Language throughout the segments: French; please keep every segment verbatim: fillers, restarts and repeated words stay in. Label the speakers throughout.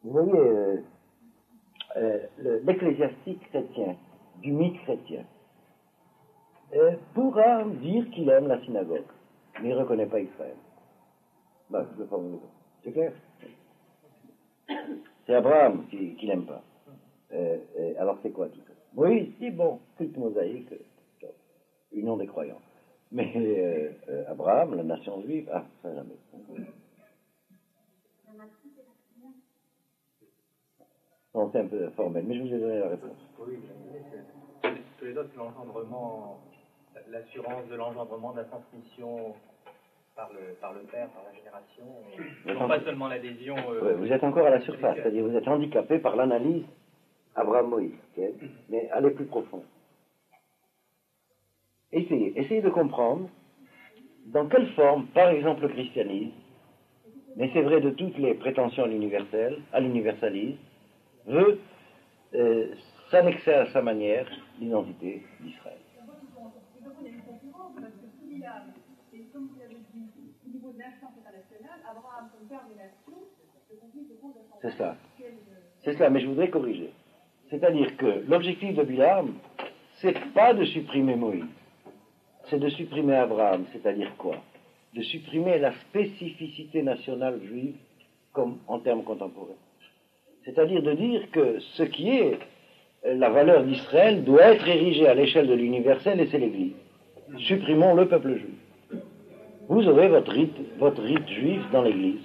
Speaker 1: Vous voyez, euh, euh, le- l'ecclésiastique chrétien, du mythe chrétien, euh, pourra dire qu'il aime la synagogue, mais il ne reconnaît pas Israël. Ben, je le formule. C'est clair? C'est Abraham qui, qui l'aime pas. Euh, euh, alors c'est quoi tout ça? Oui, c'est bon, culte mosaïque, euh, union des croyants. Mais euh, euh, Abraham, la nation juive, ah, ça jamais. Non, c'est un peu formel, mais je vous ai donné la réponse.
Speaker 2: Oui, c'est tous les autres, l'engendrement, l'assurance de l'engendrement, de la transmission par le, par le père, par la génération, et non pas seulement l'adhésion. Euh,
Speaker 1: oui, vous êtes encore à la surface, c'est-à-dire vous êtes handicapé par l'analyse Abraham-Moïse, okay? Mais allez plus profond. Essayez, essayez de comprendre dans quelle forme, par exemple, le christianisme, mais c'est vrai de toutes les prétentions à l'universel, à l'universalisme, veut euh, s'annexer à sa manière l'identité d'Israël. C'est ça. C'est cela, mais je voudrais corriger. C'est-à-dire que l'objectif de Bilam, c'est pas de supprimer Moïse, c'est de supprimer Abraham, c'est-à-dire quoi? De supprimer la spécificité nationale juive comme en termes contemporains. C'est-à-dire de dire que ce qui est la valeur d'Israël doit être érigé à l'échelle de l'universel et c'est l'Église. Supprimons le peuple juif. Vous aurez votre rite, votre rite juif dans l'Église.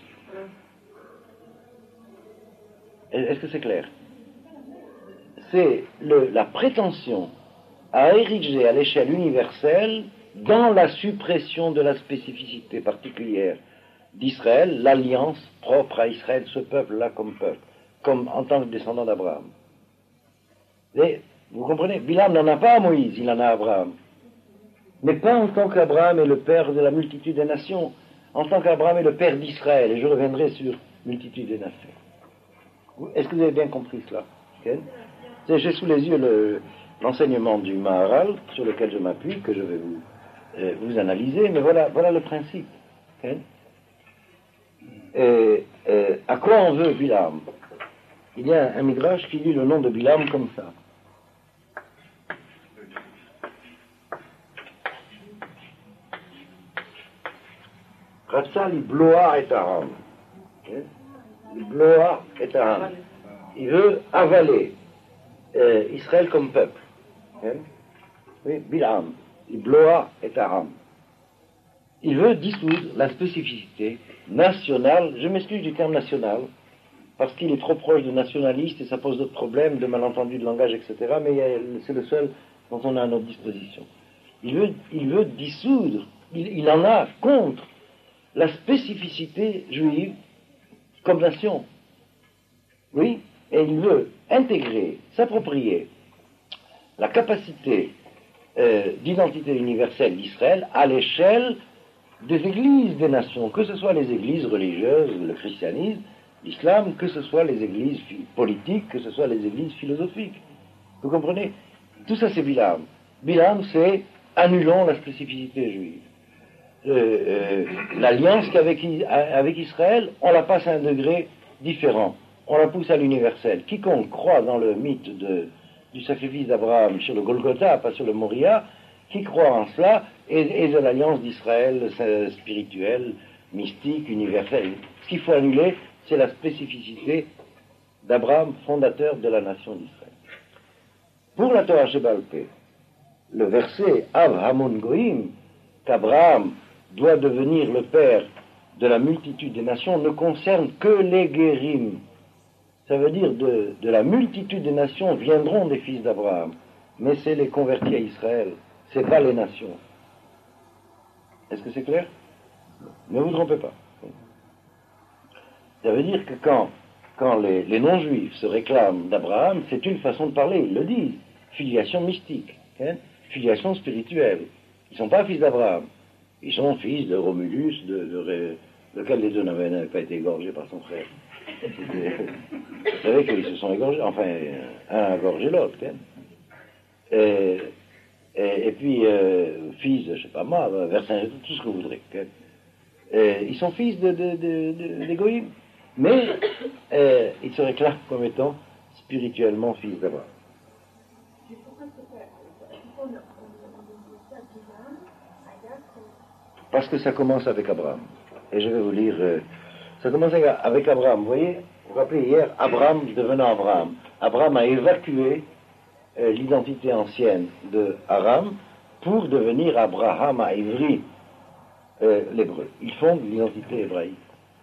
Speaker 1: Est-ce que c'est clair? C'est le, la prétention à ériger à l'échelle universelle, dans la suppression de la spécificité particulière d'Israël, l'alliance propre à Israël, ce peuple-là comme peuple, comme en tant que descendant d'Abraham. Et, vous comprenez, Bilam n'en a pas à Moïse, il en a à Abraham. Mais pas en tant qu'Abraham est le père de la multitude des nations, en tant qu'Abraham est le père d'Israël, et je reviendrai sur multitude des nations. Est-ce que vous avez bien compris cela? Okay? J'ai sous les yeux le, l'enseignement du Maharal, sur lequel je m'appuie, que je vais vous, euh, vous analyser, mais voilà, voilà le principe. Okay? Et, et, à quoi on veut Bilam? Il y a un midrash qui dit le nom de Bilam comme ça. Ratsa li bloa et aram. Li bloa et aram. Il veut avaler euh, Israël comme peuple. Okay? Oui, Bilam. Li bloa et aram. Il veut dissoudre la spécificité nationale, je m'excuse du terme national, parce qu'il est trop proche de nationaliste et ça pose d'autres problèmes, de malentendus de langage, et cetera, mais c'est le seul dont on a à notre disposition. Il veut, il veut dissoudre, il, il en a contre la spécificité juive comme nation. Oui, et il veut intégrer, s'approprier la capacité euh, d'identité universelle d'Israël à l'échelle des églises des nations, que ce soit les églises religieuses, le christianisme, l'islam, que ce soit les églises politiques, que ce soit les églises philosophiques. Vous comprenez? Tout ça c'est Bilam. Bilam c'est annulons la spécificité juive. Euh, euh, l'alliance qu'avec avec Israël, on la passe à un degré différent. On la pousse à l'universel. Quiconque croit dans le mythe de, du sacrifice d'Abraham sur le Golgotha, pas sur le Moria, qui croit en cela, est, est de l'alliance d'Israël spirituelle, mystique, universelle. Ce qu'il faut annuler, c'est la spécificité d'Abraham, fondateur de la nation d'Israël. Pour la Torah Sheba'al Peh, le verset Av Hamon Goïm, qu'Abraham doit devenir le père de la multitude des nations, ne concerne que les Guérim. Ça veut dire de, de la multitude des nations viendront des fils d'Abraham, mais c'est les convertis à Israël, c'est pas les nations. Est-ce que c'est clair? Ne vous trompez pas. Ça veut dire que quand, quand les, les non-juifs se réclament d'Abraham, c'est une façon de parler, ils le disent. Filiation mystique, hein? Filiation spirituelle. Ils ne sont pas fils d'Abraham. Ils sont fils de Romulus, de, de, lequel des deux n'avait, n'avait pas été égorgé par son frère. Vous savez qu'ils se sont égorgés, enfin, un a égorgé l'autre. Hein? Et, et, et puis, euh, fils, je ne sais pas moi, Versailles, tout ce que vous voudrez. Hein? Et, ils sont fils de, de, de, de, de Goïm. Mais euh, ils se réclament comme étant spirituellement fils d'Abraham. Parce que ça commence avec Abraham. Et je vais vous lire, euh, ça commence avec Abraham. Vous voyez, vous vous rappelez hier, Abraham devenant Abraham. Abraham a évacué euh, l'identité ancienne de Aram pour devenir Abraham à Ivry, euh, l'hébreu. Ils font l'identité hébraïque.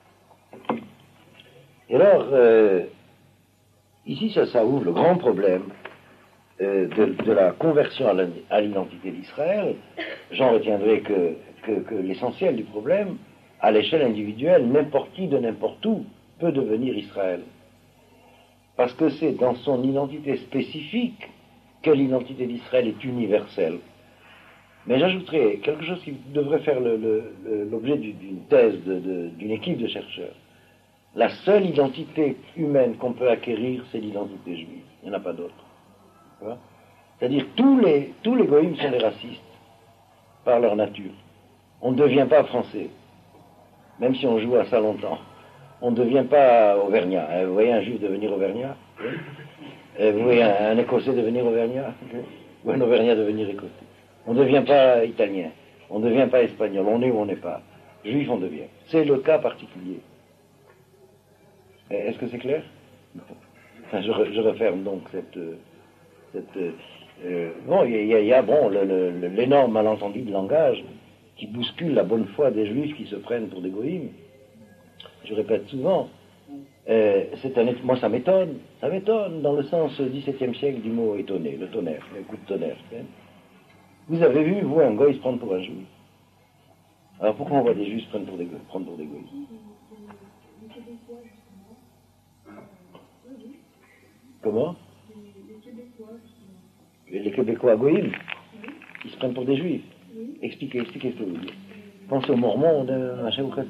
Speaker 1: Et alors, euh, ici, ça, ça ouvre le grand problème euh, de, de la conversion à l'identité d'Israël. J'en retiendrai que, que, que l'essentiel du problème, à l'échelle individuelle, n'importe qui de n'importe où peut devenir Israël. Parce que c'est dans son identité spécifique que l'identité d'Israël est universelle. Mais j'ajouterai quelque chose qui devrait faire le, le, l'objet d'une thèse de, de, d'une équipe de chercheurs. La seule identité humaine qu'on peut acquérir, c'est l'identité juive. Il n'y en a pas d'autre. C'est-à-dire tous les, tous les goïms sont des racistes par leur nature. On ne devient pas français, même si on joue à ça longtemps. On ne devient pas auvergnat. Vous voyez un juif devenir auvergnat? Vous voyez un, un écossais devenir auvergnat? Ou un auvergnat devenir écossais? On ne devient pas italien. On ne devient pas espagnol. On est ou on n'est pas. Juif, on devient. C'est le cas particulier. Est-ce que c'est clair? Enfin, je, je referme donc cette... cette euh, bon, il y, y, y a bon, le, le, l'énorme malentendu de langage qui bouscule la bonne foi des juifs qui se prennent pour des goïms. Je répète souvent, euh, c'est un, moi ça m'étonne, ça m'étonne dans le sens dix-septième siècle du mot étonné, le tonnerre, le coup de tonnerre. Hein. Vous avez vu, vous, un goï se prendre pour un juif? Alors pourquoi on voit des juifs se prendre pour des goïs, prendre pour des goïs? Comment? Les Québécois goïms, ils se prennent pour des juifs. Expliquez, expliquez ce que vous dites. Pensez aux Mormons, on a chez vous.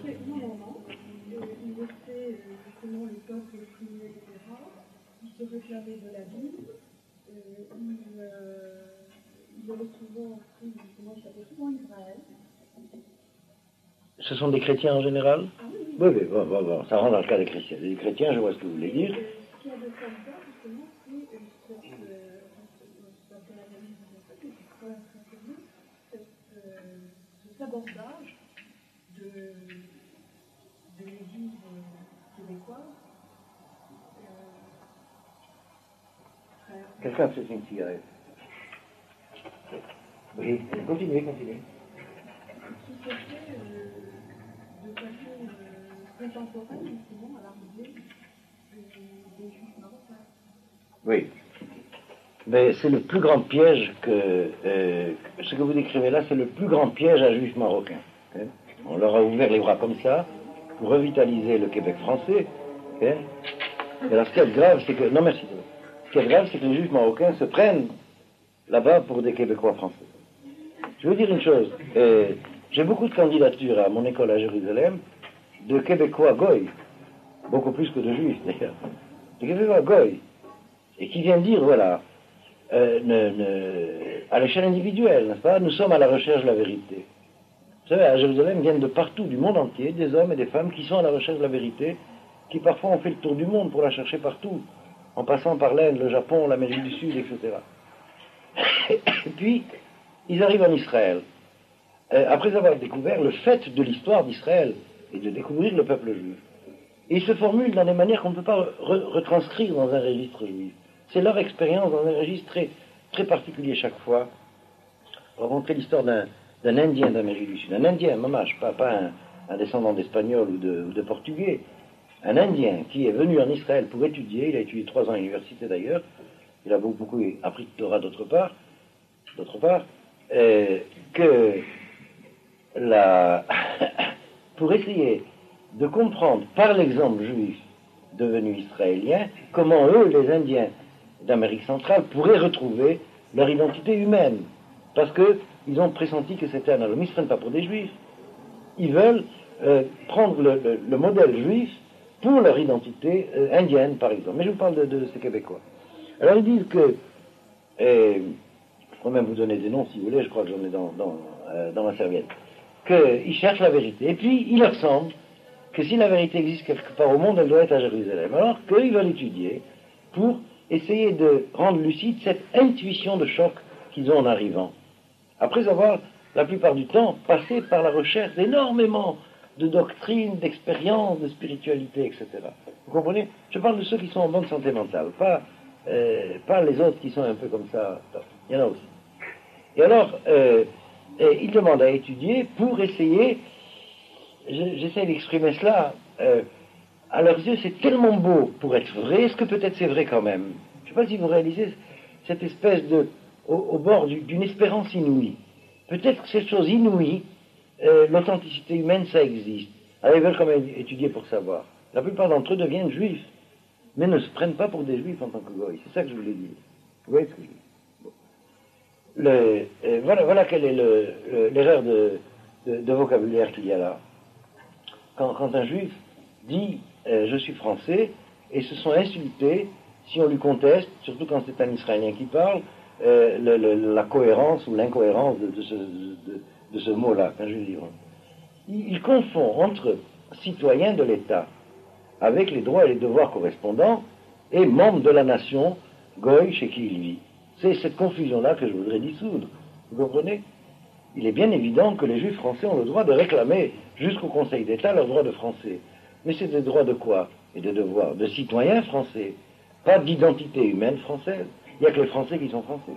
Speaker 3: Se réclamaient de la Bible, euh, ils, euh, ils avaient souvent pris, justement, ils s'appelaient souvent Israël.
Speaker 1: Ce sont des chrétiens en général?
Speaker 3: Ah oui, oui.
Speaker 1: Oui, oui, bon, bon, bon, ça rentre dans le cas des chrétiens. Les chrétiens, je vois ce que vous voulez dire.
Speaker 3: Et ce qu'il y a de comme ça, justement, c'est euh, cette, euh, cette, euh, cet abordage de, de l'Église québécoise.
Speaker 1: Quelqu'un fait une cigarette. Oui, continuez, continuez.
Speaker 3: Qui se fait euh, de façon euh, contemporaine, justement, à l'arrivée des Juifs marocains.
Speaker 1: Oui. Mais c'est le plus grand piège que... Euh, ce que vous décrivez là, c'est le plus grand piège à Juifs marocains. Hein. On leur a ouvert les bras comme ça, pour revitaliser le Québec français. Hein. Et alors, ce qui est grave, c'est que... Non, merci. Ce qui est grave, c'est que les Juifs marocains se prennent là-bas pour des Québécois français. Je veux dire une chose. Euh, j'ai beaucoup de candidatures à mon école à Jérusalem de Québécois goy, beaucoup plus que de Juifs d'ailleurs, de Québécois goy, et qui viennent dire, voilà, euh, ne, ne, à l'échelle individuelle, n'est-ce pas, nous sommes à la recherche de la vérité. Vous savez, à Jérusalem viennent de partout, du monde entier, des hommes et des femmes qui sont à la recherche de la vérité, qui parfois ont fait le tour du monde pour la chercher partout, en passant par l'Inde, le Japon, l'Amérique du Sud, et cetera. Et puis, ils arrivent en Israël, euh, après avoir découvert le fait de l'histoire d'Israël, et de découvrir le peuple juif. Et ils se formulent dans des manières qu'on ne peut pas re- retranscrire dans un registre juif. C'est leur expérience dans un registre très, très particulier chaque fois. Rencontrer l'histoire d'un, d'un Indien d'Amérique du Sud, un Indien, mamache, pas, pas un, un descendant d'Espagnol ou de, ou de Portugais, un Indien qui est venu en Israël pour étudier, il a étudié trois ans à l'université d'ailleurs, il a beaucoup, beaucoup appris de Torah d'autre part, d'autre part, euh, que la, pour essayer de comprendre par l'exemple juif devenu israélien, comment eux, les Indiens d'Amérique centrale, pourraient retrouver leur identité humaine. Parce qu'ils ont pressenti que c'était un homme. Ils ne se prennent pas pour des juifs. Ils veulent euh, prendre le, le, le modèle juif pour leur identité euh, indienne, par exemple. Mais je vous parle de, de ces Québécois. Alors ils disent que, et, je peux même vous donner des noms si vous voulez, je crois que j'en ai dans, dans, euh, dans ma serviette, qu'ils cherchent la vérité. Et puis il leur semble que si la vérité existe quelque part au monde, elle doit être à Jérusalem. Alors qu'ils veulent étudier pour essayer de rendre lucide cette intuition de choc qu'ils ont en arrivant. Après avoir, la plupart du temps, passé par la recherche d'énormément de doctrines, d'expériences, de spiritualité, et cetera. Vous comprenez? Je parle de ceux qui sont en bonne santé mentale, pas, euh, pas les autres qui sont un peu comme ça. Il y en a aussi. Et alors, euh, et ils demandent à étudier pour essayer, j'essaie d'exprimer cela, euh, à leurs yeux c'est tellement beau pour être vrai, est-ce que peut-être c'est vrai quand même? Je ne sais pas si vous réalisez cette espèce de, au, au bord du, d'une espérance inouïe. Peut-être que cette chose inouïe, euh, l'authenticité humaine, ça existe. Alors ils veulent quand même étudier pour savoir. La plupart d'entre eux deviennent juifs, mais ne se prennent pas pour des juifs en tant que goy. C'est ça que je voulais dire. Vous voyez ce que je veux dire? Bon. Le, euh, voilà, voilà quelle est le, le, l'erreur de, de, de vocabulaire qu'il y a là. Quand, quand un juif dit euh, je suis français, et se sont insultés si on lui conteste, surtout quand c'est un Israélien qui parle, euh, le, le, la cohérence ou l'incohérence de, de ce, de, de ce mot-là, qu'un juif dit. Il, il confond entre citoyen de l'État, avec les droits et les devoirs correspondants, et membre de la nation, goy, chez qui il vit. C'est cette confusion-là que je voudrais dissoudre. Vous comprenez? Il est bien évident que les juifs français ont le droit de réclamer jusqu'au Conseil d'État leurs droits de français. Mais c'est des droits de quoi? Et de devoirs de citoyens français, pas d'identité humaine française. Il n'y a que les Français qui sont français.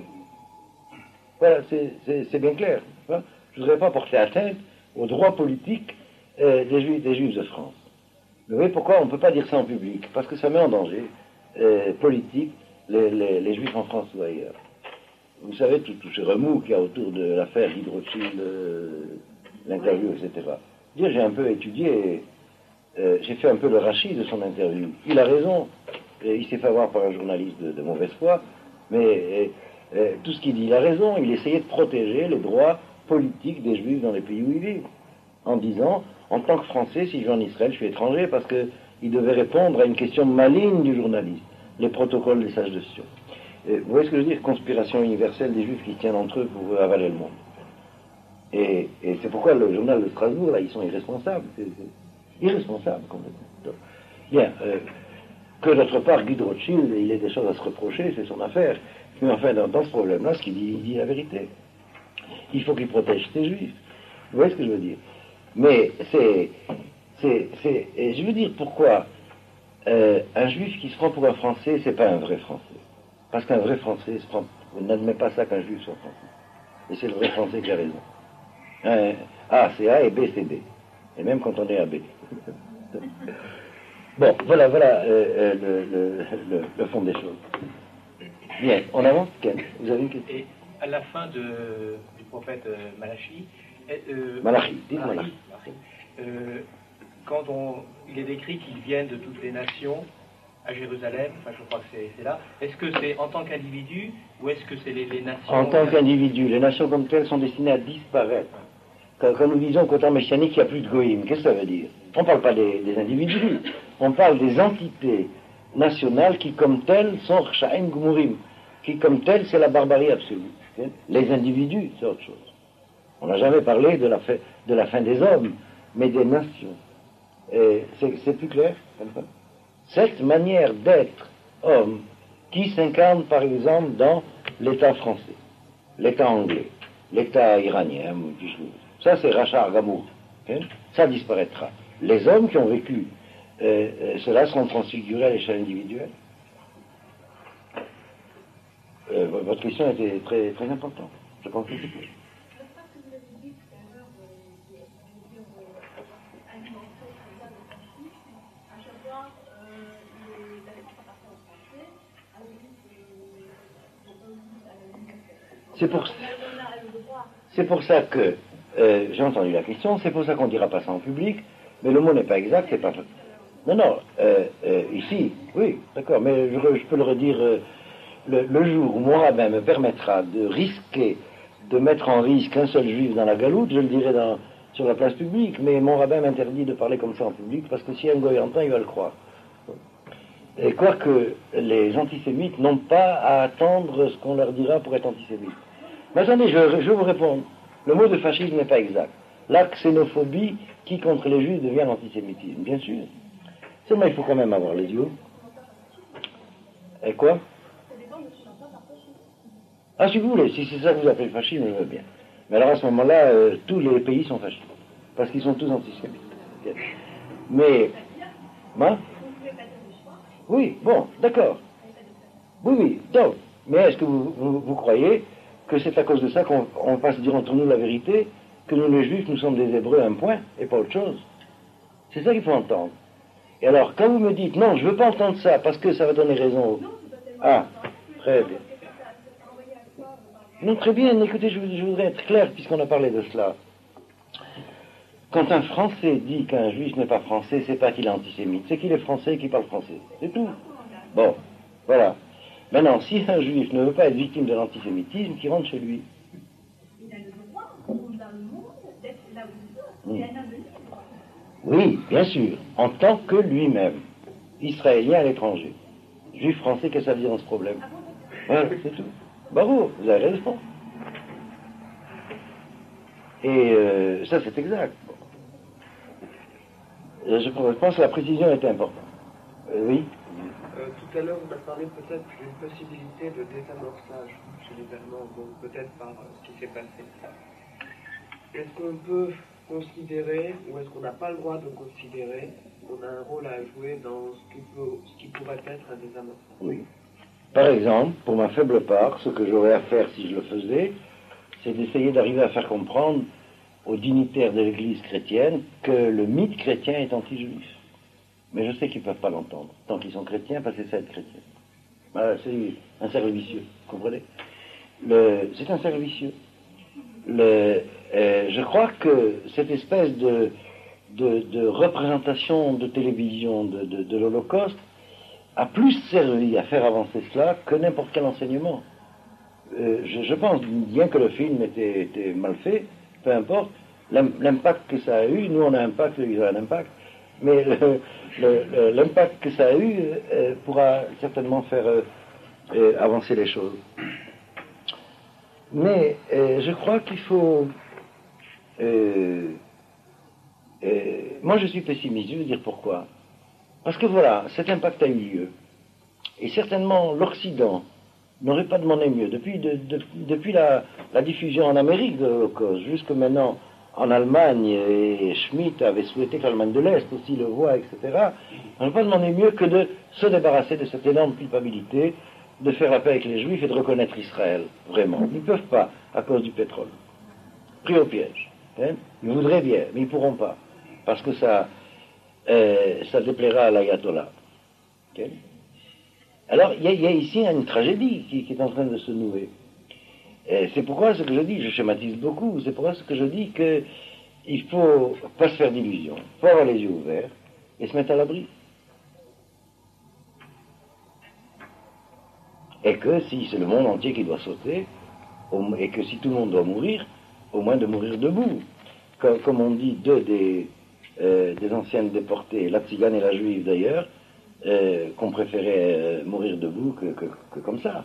Speaker 1: Voilà, c'est, c'est, c'est bien clair. Je ne voudrais pas porter atteinte aux droits politiques euh, des, juifs, des juifs de France. Vous voyez pourquoi on ne peut pas dire ça en public? Parce que ça met en danger euh, politique les, les, les juifs en France ou ailleurs. Vous savez, tout, tout ce remous qu'il y a autour de l'affaire Guy Rothschild, euh, l'interview, et cetera. Dire, j'ai un peu étudié, euh, j'ai fait un peu le rachis de son interview. Il a raison, et il s'est fait avoir par un journaliste de, de mauvaise foi, mais et, et, tout ce qu'il dit, il a raison. Il essayait de protéger les droits politiques des juifs dans les pays où ils vivent, en disant, en tant que Français, si je vais en Israël, je suis étranger, parce qu'il devait répondre à une question maligne du journaliste, les protocoles des sages de Sion. Et vous voyez ce que je veux dire? Conspiration universelle des juifs qui tiennent entre eux pour avaler le monde. Et, et c'est pourquoi le journal de Strasbourg, là, ils sont irresponsables. C'est, c'est irresponsable, complètement. Bien, euh, que d'autre part, Guy de Rothschild, il a des choses à se reprocher, c'est son affaire. Mais enfin, dans, dans ce problème-là, ce qu'il dit, il dit la vérité. Il faut qu'il protège ses juifs. Vous voyez ce que je veux dire? Mais c'est... c'est, c'est et je veux dire pourquoi euh, un juif qui se prend pour un Français, c'est pas un vrai Français. Parce qu'un vrai Français se prend, n'admet pas ça qu'un juif soit français. Et c'est le vrai Français qui a raison. Un, A c'est A et B c'est B. Et même quand on est à B. Bon, voilà, voilà euh, le, le, le, le fond des choses. Bien, on avance. Ken, vous avez une question?
Speaker 2: Et à la fin de, du prophète euh, Malachi, euh,
Speaker 1: Malachi, dites Malachi.
Speaker 2: Euh, quand on, il est décrit qu'ils viennent de toutes les nations à Jérusalem, enfin je crois que c'est, c'est là, est-ce que c'est en tant qu'individu ou est-ce que c'est les, les nations?
Speaker 1: En tant qu'individu, les nations comme telles sont destinées à disparaître. Quand, quand nous disons qu'au temps messianique, il n'y a plus de goïm, qu'est-ce que ça veut dire? On ne parle pas des, des individus, on parle des entités nationales qui comme telles sont Rchaim Gmurim, qui comme telles c'est la barbarie absolue. Les individus, c'est autre chose. On n'a jamais parlé de la, fin, de la fin des hommes, mais des nations. Et c'est, c'est plus clair comme ça? Cette manière d'être homme qui s'incarne par exemple dans l'État français, l'État anglais, l'État iranien, ça c'est Rachar Gamour, hein? Ça disparaîtra. Les hommes qui ont vécu, euh, euh, cela seront transfigurés à l'échelle individuelle. Euh, votre question était très, très importante. Je pense que c'est plus. C'est pour, c'est pour ça que euh, j'ai entendu la question, c'est pour ça qu'on ne dira pas ça en public, mais le mot n'est pas exact, c'est pas... Non, non, euh, euh, ici, oui, d'accord, mais je, je peux le redire, euh, le, le jour où mon rabbin me permettra de risquer, de mettre en risque un seul juif dans la galoute, je le dirai dans, sur la place publique, mais mon rabbin m'interdit de parler comme ça en public, parce que si un goy entend, il va le croire. Et quoique les antisémites n'ont pas à attendre ce qu'on leur dira pour être antisémites. Mais attendez, je, je vais vous répondre. Le mot de fascisme n'est pas exact. La xénophobie qui contre les juifs devient l'antisémitisme, bien sûr. Seulement, il faut quand même avoir les yeux. Et quoi? Ah, si vous voulez, si c'est ça que vous appelez le fascisme, je veux bien. Mais alors à ce moment-là, euh, tous les pays sont fascistes, parce qu'ils sont tous antisémites. Mais, hein? Oui, bon, d'accord. Oui, oui, donc, mais est-ce que vous, vous, vous croyez que c'est à cause de ça qu'on on va se dire entre nous la vérité, que nous les juifs, nous sommes des hébreux, un point, et pas autre chose? C'est ça qu'il faut entendre. Et alors, quand vous me dites, non, je ne veux pas entendre ça, parce que ça va donner raison. Ah, très bien. Non, très bien, écoutez, je, je voudrais être clair, puisqu'on a parlé de cela. Quand un Français dit qu'un Juif n'est pas français, c'est pas qu'il est antisémite, c'est qu'il est français et qu'il parle français. C'est tout. Bon, voilà. Maintenant, si un Juif ne veut pas être victime de l'antisémitisme, qu'il rentre chez lui.
Speaker 3: Il a le droit, dans le monde, d'être là où il veut. Il a un libre.
Speaker 1: Oui, bien sûr, en tant que lui-même, israélien à l'étranger. Juif français, qu'est-ce que ça veut dire dans ce problème? Voilà, c'est tout. Bravo, vous avez raison. Et euh, ça, c'est exact. Je, je pense que la précision était importante. Euh, oui.
Speaker 4: Euh, tout à l'heure, on a parlé peut-être d'une possibilité de désamorçage chez les Allemands, donc peut-être par euh, ce qui s'est passé. Est-ce qu'on peut considérer, ou est-ce qu'on n'a pas le droit de considérer, qu'on a un rôle à jouer dans ce qui, peut, ce qui pourrait être un désamorçage?
Speaker 1: Oui. Par exemple, pour ma faible part, ce que j'aurais à faire si je le faisais, c'est d'essayer d'arriver à faire comprendre aux dignitaires de l'Église chrétienne que le mythe chrétien est anti-juif. Mais je sais qu'ils ne peuvent pas l'entendre. Tant qu'ils sont chrétiens, parce que c'est être chrétien. Voilà, c'est un cercle vicieux, vous comprenez? Le, c'est un cercle vicieux. Le, euh, je crois que cette espèce de, de, de représentation de télévision de, de, de l'Holocauste a plus servi à faire avancer cela que n'importe quel enseignement. Euh, je, je pense, bien que le film était, était mal fait, peu importe, l'impact que ça a eu, nous on a un impact, ils ont un impact, mais le, le, le, l'impact que ça a eu euh, pourra certainement faire euh, euh, avancer les choses. Mais euh, je crois qu'il faut... Euh, euh, moi je suis pessimiste, je vais vous dire pourquoi. Parce que voilà, cet impact a eu lieu. Et certainement l'Occident n'aurait pas demandé mieux. Depuis, de, de, depuis la, la diffusion en Amérique de l'Holocauste, jusque maintenant en Allemagne, et Schmitt avait souhaité que l'Allemagne de l'Est aussi le voie, et cetera, on n'a pas demandé mieux que de se débarrasser de cette énorme culpabilité, de faire la paix avec les Juifs et de reconnaître Israël, vraiment. Ils ne peuvent pas, à cause du pétrole. Pris au piège. Hein? Ils voudraient bien, mais ils ne pourront pas. Parce que ça, euh, ça déplaira à l'ayatollah. Okay? Alors, il y, y a ici une tragédie qui, qui est en train de se nouer. Et c'est pourquoi ce que je dis, je schématise beaucoup, c'est pourquoi ce que je dis qu'il ne faut pas se faire d'illusions, il faut avoir les yeux ouverts et se mettre à l'abri. Et que si c'est le monde entier qui doit sauter, et que si tout le monde doit mourir, au moins de mourir debout. Comme, comme on dit deux des, euh, des anciennes déportées, la tzigane et la juive d'ailleurs, euh, qu'on préférait euh, mourir debout que, que, que comme ça.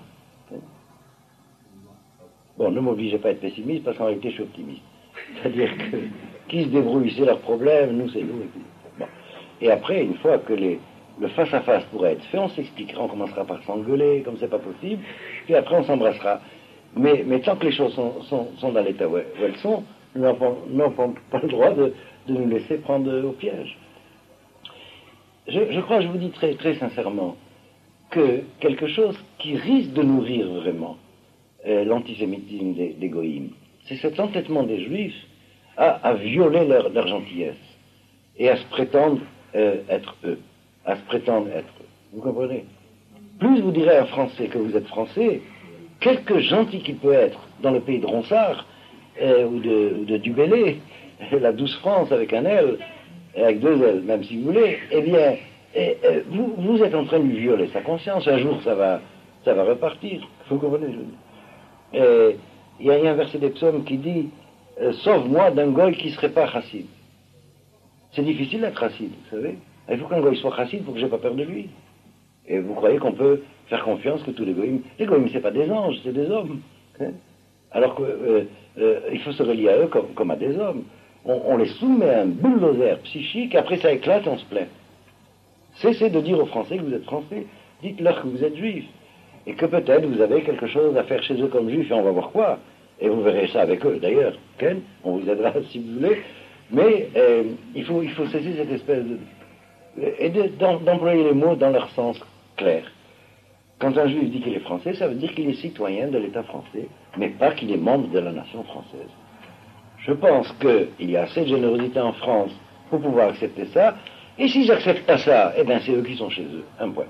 Speaker 1: Bon, ne m'obligez pas à être pessimiste, parce qu'en réalité je suis optimiste. C'est-à-dire que qui se débrouille, c'est leur problème, nous c'est nous. Et, puis, bon. Et après, une fois que les, le face-à-face pourra être fait, on s'expliquera, on commencera par s'engueuler, comme c'est pas possible, puis après on s'embrassera. Mais, mais tant que les choses sont, sont, sont dans l'état où elles sont, nous n'avons pas le droit de, de nous laisser prendre au piège. Je, je crois, je vous dis très, très sincèrement, que quelque chose qui risque de nourrir vraiment euh, l'antisémitisme des, des goïms, c'est cet entêtement des Juifs à, à violer leur, leur gentillesse et à se prétendre euh, être eux, à se prétendre être eux. Vous comprenez? Plus vous direz à un Français que vous êtes Français, quelque gentil qu'il peut être dans le pays de Ronsard euh, ou, de, ou de Dubélé, la douce France avec un L, avec deux L, même si vous voulez, eh bien, et, et, vous, vous êtes en train de lui violer sa conscience. Un jour, ça va, ça va repartir. Vous comprenez? Il y, y a un verset des psaumes qui dit euh, « Sauve-moi d'un goy qui ne serait pas chassid ». C'est difficile d'être chassid, vous savez. Il faut qu'un goy soit chassid pour que je n'ai pas peur de lui. Et vous croyez qu'on peut faire confiance que tous les goïms... Les goïms, ce n'est pas des anges, c'est des hommes. Hein? Alors qu'il euh, euh, faut se relier à eux comme, comme à des hommes. on, on les soumet à un bulldozer psychique, après ça éclate, on se plaint. Cessez de dire aux Français que vous êtes Français, dites-leur que vous êtes Juifs, et que peut-être vous avez quelque chose à faire chez eux comme Juifs, et on va voir quoi, et vous verrez ça avec eux, d'ailleurs, Ken, on vous aidera si vous voulez, mais euh, il, faut, il faut cesser cette espèce de... et de, d'employer les mots dans leur sens clair. Quand un Juif dit qu'il est français, ça veut dire qu'il est citoyen de l'État français, mais pas qu'il est membre de la nation française. Je pense qu'il y a assez de générosité en France pour pouvoir accepter ça, et s'ils n'acceptent pas ça, eh bien c'est eux qui sont chez eux, un point.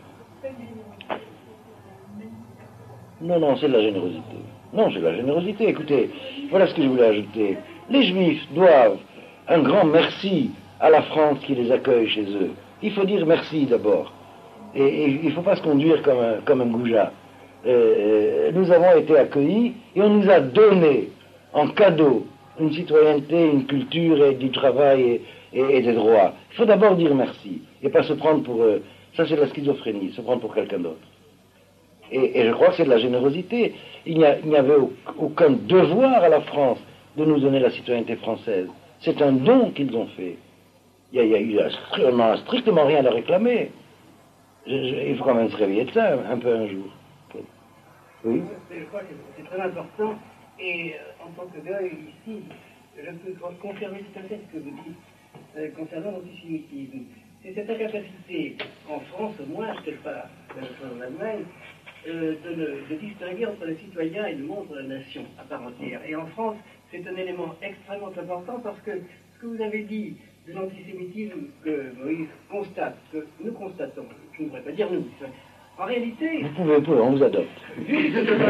Speaker 1: Non, non, c'est de la générosité. Non, c'est de la générosité. Écoutez, voilà ce que je voulais ajouter. Les Juifs doivent un grand merci à la France qui les accueille chez eux. Il faut dire merci d'abord. Et, et il ne faut pas se conduire comme un, comme un goujat. Euh, nous avons été accueillis et on nous a donné en cadeau une citoyenneté, une culture et du travail et, et, et des droits. Il faut d'abord dire merci et pas se prendre pour... Euh, ça c'est de la schizophrénie, se prendre pour quelqu'un d'autre. Et, et je crois que c'est de la générosité. Il n'y a, il n'y avait aucun devoir à la France de nous donner la citoyenneté française. C'est un don qu'ils ont fait. Il y a, il y a eu, on n'a strictement rien à réclamer. Je, je, il faut quand même se réveiller de ça un, un peu un jour. Oui.
Speaker 5: Je crois que c'est très important. Et euh, en tant que gars ici, je peux confirmer tout à fait ce que vous dites euh, concernant l'antisémitisme. C'est cette incapacité, en France au moins, peut-être pas en Allemagne, euh, de, de distinguer entre le citoyen et le monde de la nation à part entière. Et en France, c'est un élément extrêmement important parce que ce que vous avez dit de l'antisémitisme que Moïse constate, que nous constatons, je ne devrais pas dire nous, en réalité...
Speaker 1: Vous pouvez, vous pouvez, on vous adopte.
Speaker 5: Vu,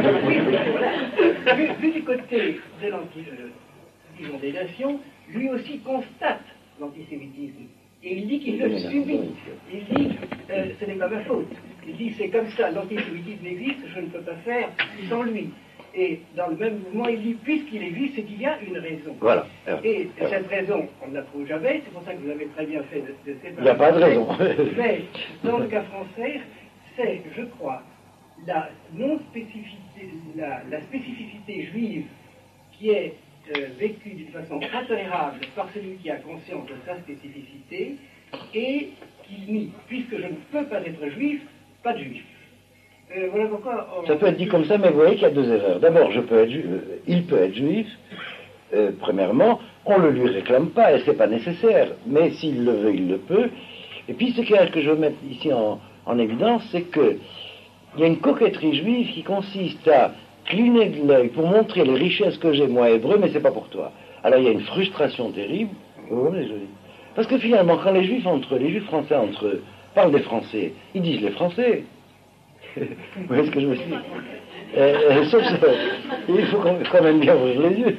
Speaker 5: voilà, vu, vu du côté de l'anti, euh, disons, des nations, lui aussi constate l'antisémitisme. Et il dit qu'il le subit. Il dit, euh, ce n'est pas ma faute. Il dit, c'est comme ça, l'antisémitisme existe, je ne peux pas faire sans lui. Et dans le même mouvement, il dit, puisqu'il existe, c'est qu'il y a une raison.
Speaker 1: Voilà.
Speaker 5: Et cette raison, on ne la trouve jamais, c'est pour ça que vous avez très bien fait de, de séparer.
Speaker 1: Il n'y a pas de raison.
Speaker 5: Mais, dans le cas français, c'est, je crois, la non-spécificité, la, la spécificité juive qui est euh, vécue d'une façon intolérable par celui qui a conscience de sa spécificité et qui nie, puisque je ne peux pas être juif, pas de juif. Euh, voilà pourquoi on...
Speaker 1: Ça peut être dit comme ça, mais vous voyez qu'il y a deux erreurs. D'abord, je peux être ju... euh, il peut être juif, euh, premièrement, on ne le lui réclame pas et c'est pas nécessaire, mais s'il le veut, il le peut. Et puis ce que je veux mettre ici en, en évidence, c'est que il y a une coquetterie juive qui consiste à cligner de l'œil pour montrer les richesses que j'ai, moi, hébreu, mais c'est pas pour toi. Alors il y a une frustration terrible, oh, les jolis. Parce que finalement, quand les juifs entre eux, les juifs français entre eux, parlent des Français, ils disent les Français. Vous voyez ce que je me suis dit euh, sauf ça, il faut quand même bien ouvrir les yeux.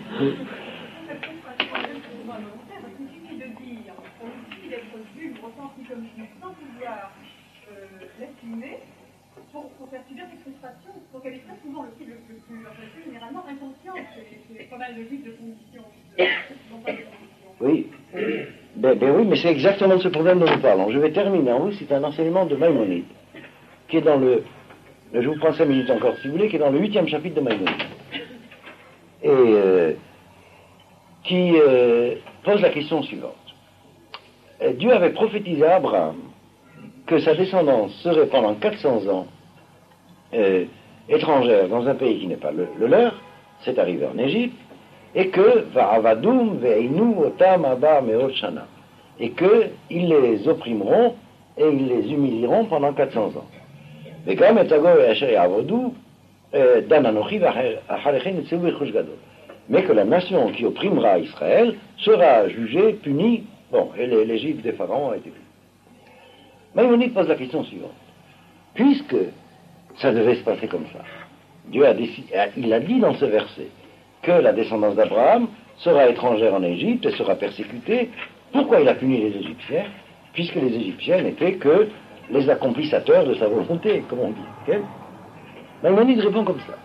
Speaker 3: Pour faire subir cette frustration, donc elle est très souvent le plus, le, le plus le, généralement inconsciente, c'est pas mal de juifs de conditions, de, non pas de conditions.
Speaker 1: Oui, ben, ben oui, mais c'est exactement de ce problème dont nous parlons. Je vais terminer en vous, c'est un enseignement de Maïmonide, qui est dans le, je vous prends cinq minutes encore si vous voulez, qui est dans le huitième chapitre de Maïmonide, et euh, qui euh, pose la question suivante. Dieu avait prophétisé à Abraham que sa descendance serait pendant quatre cents ans Euh, étrangère dans un pays qui n'est pas le, le leur, c'est arrivé en Égypte, et que Va'avadoum ve'inu otam abar me'ot shana, et que ils les opprimeront et ils les humilieront pendant quatre cents ans. Mais quand même, mais que la nation qui opprimera Israël sera jugée, punie. Bon, et l'Égypte des pharaons a été punie. Maïmonide pose la question suivante. Puisque ça devait se passer comme ça, Dieu a décidé, il a dit dans ce verset que la descendance d'Abraham sera étrangère en Égypte et sera persécutée. Pourquoi il a puni les Égyptiens? Puisque les Égyptiens n'étaient que les accomplissateurs de sa volonté, comme on dit. Okay? Maïmonide répond comme ça.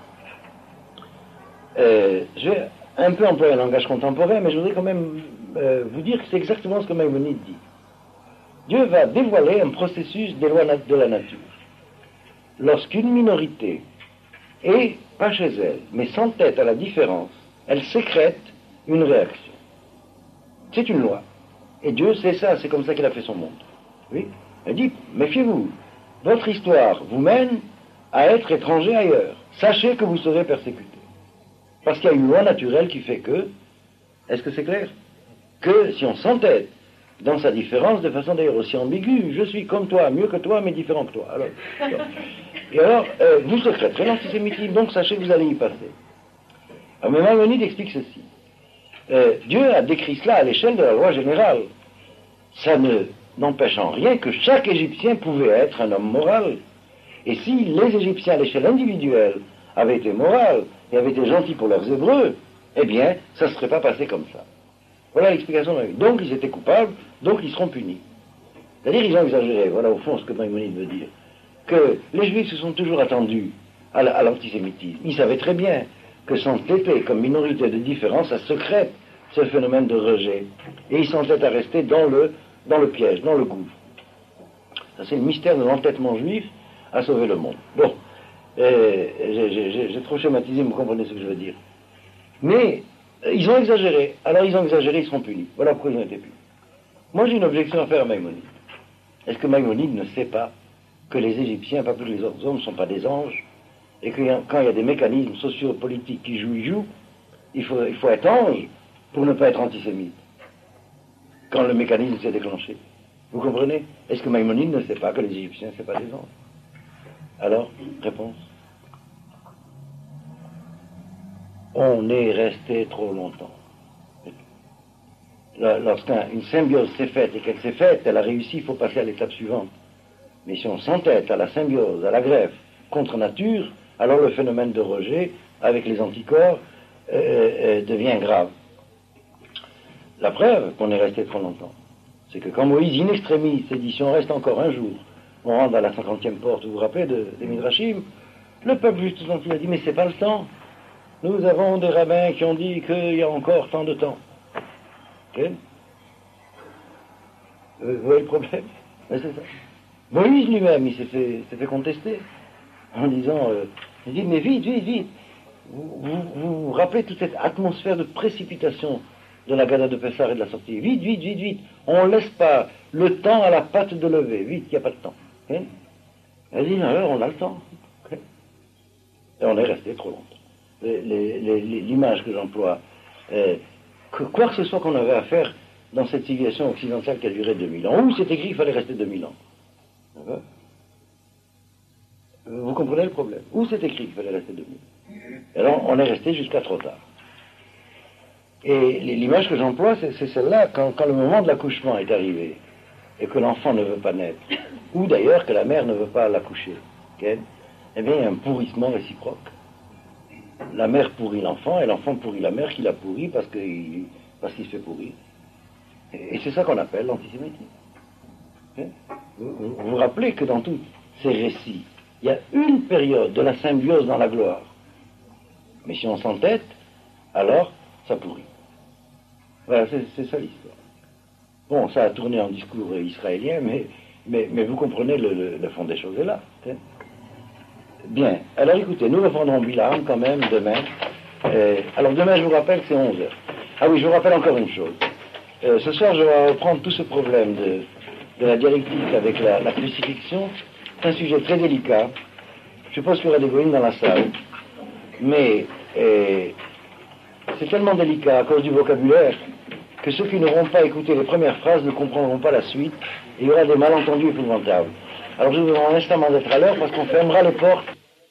Speaker 1: Euh, je vais un peu employer un langage contemporain, mais je voudrais quand même euh, vous dire que c'est exactement ce que Maïmonide dit. Dieu va dévoiler un processus des lois de la nature. Lorsqu'une minorité est, pas chez elle, mais sans tête à la différence, elle sécrète une réaction. C'est une loi. Et Dieu, c'est ça, c'est comme ça qu'il a fait son monde. Oui. Il dit, méfiez-vous, votre histoire vous mène à être étranger ailleurs. Sachez que vous serez persécuté. Parce qu'il y a une loi naturelle qui fait que, est-ce que c'est clair? Que si on s'entête dans sa différence, de façon d'ailleurs aussi ambiguë, je suis comme toi, mieux que toi, mais différent que toi. Alors, alors. Et alors, euh, vous secréterez l'antisémitisme, donc sachez que vous allez y passer. Alors, mais Maïmonide explique ceci. Euh, Dieu a décrit cela à l'échelle de la loi générale. Ça ne n'empêche en rien que chaque Égyptien pouvait être un homme moral. Et si les Égyptiens à l'échelle individuelle avaient été moraux et avaient été gentils pour leurs Hébreux, eh bien, ça ne serait pas passé comme ça. Voilà l'explication de Maïmonide. Donc ils étaient coupables, donc ils seront punis. C'est-à-dire ils ont exagéré, voilà au fond ce que Maïmonide veut dire. Que les Juifs se sont toujours attendus à l'antisémitisme. Ils savaient très bien que s'entêter comme minorité de différence, ça secrète ce phénomène de rejet. Et ils s'entêtent à rester dans le, dans le piège, dans le gouffre. Ça c'est le mystère de l'entêtement juif à sauver le monde. Bon, euh, j'ai trop schématisé, vous comprenez ce que je veux dire. Mais euh, ils ont exagéré. Alors ils ont exagéré, ils seront punis. Voilà pourquoi ils ont été punis. Moi j'ai une objection à faire à Maïmonide. Est-ce que Maïmonide ne sait pas que les Égyptiens, pas plus que les autres hommes, ne sont pas des anges, et que quand il y a des mécanismes sociopolitiques qui jouent, ils jouent, il faut, il faut être ange pour ne pas être antisémite, quand le mécanisme s'est déclenché. Vous comprenez? Est-ce que Maïmonide ne sait pas que les Égyptiens, ce n'est pas des anges? Alors, réponse. On est resté trop longtemps. Lorsqu'une symbiose s'est faite et qu'elle s'est faite, elle a réussi, il faut passer à l'étape suivante. Mais si on s'entête à la symbiose, à la greffe, contre nature, alors le phénomène de rejet, avec les anticorps, euh, euh, devient grave. La preuve qu'on est resté trop longtemps, c'est que quand Moïse, in extremis, s'est dit, si on reste encore un jour, on rentre à la cinquantième porte, vous vous rappelez de, des Midrashim, le peuple juste tout entier a dit, mais c'est pas le temps. Nous avons des rabbins qui ont dit qu'il y a encore tant de temps. Okay? Vous voyez le problème? Mais c'est ça. Moïse lui-même, il s'est fait, fait contester en disant, euh, il dit, mais vite, vite, vite, vous vous, vous vous rappelez toute cette atmosphère de précipitation de la Gada de Pessah et de la sortie. Vite, vite, vite, vite, on ne laisse pas le temps à la pâte de lever, vite, il n'y a pas de temps. Okay? Elle dit, alors on a le temps. Okay? Et on est resté trop longtemps. L'image que j'emploie, euh, que quoi que ce soit qu'on avait à faire dans cette civilisation occidentale qui a duré deux mille ans, où c'est écrit qu'il fallait rester deux mille ans. D'accord? Vous comprenez le problème? Où c'est écrit qu'il fallait rester deux mille? Alors on est resté jusqu'à trop tard. Et l'image que j'emploie, c'est celle-là, quand, quand le moment de l'accouchement est arrivé, et que l'enfant ne veut pas naître, ou d'ailleurs que la mère ne veut pas l'accoucher, okay? Eh bien il y a un pourrissement réciproque. La mère pourrit l'enfant, et l'enfant pourrit la mère qui l'a pourri parce qu'il parce qu'il se fait pourrir. Et, et c'est ça qu'on appelle l'antisémitisme. Okay? Vous, vous vous rappelez que dans tous ces récits, il y a une période de la symbiose dans la gloire. Mais si on s'entête, alors ça pourrit. Voilà, c'est ça l'histoire. Bon, ça a tourné en discours israélien, mais, mais, mais vous comprenez, le, le, le fond des choses est là. Okay? Bien, alors écoutez, nous reprendrons Bilam quand même demain. Euh, alors demain, je vous rappelle que c'est onze heures. Ah oui, je vous rappelle encore une chose. Euh, ce soir, je vais reprendre tout ce problème de, de la dialectique avec la, la crucifixion. C'est un sujet très délicat. Je suppose qu'il y aura des goïms dans la salle. Mais euh, c'est tellement délicat à cause du vocabulaire que ceux qui n'auront pas écouté les premières phrases ne comprendront pas la suite. Et il y aura des malentendus épouvantables. Alors je vous demande instamment d'être à l'heure parce qu'on fermera les portes.